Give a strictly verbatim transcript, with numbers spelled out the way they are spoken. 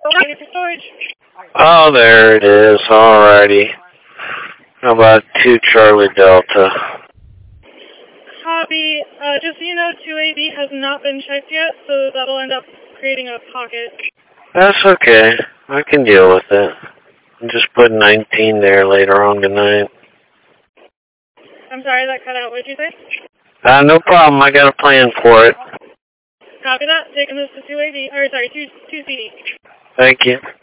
Okay for storage. Oh, there it is. Alrighty. How about two Charlie Delta? Copy. Uh, just so you know, two A B has not been checked yet, so that'll end up creating a pocket. That's okay. I can deal with it. I'll just put nineteen there later on tonight. I'm sorry, that cut out. What did you say? Uh, no problem. I got a plan for it. Copy that. Taking this to two A B. Or sorry, two two C D. Thank you.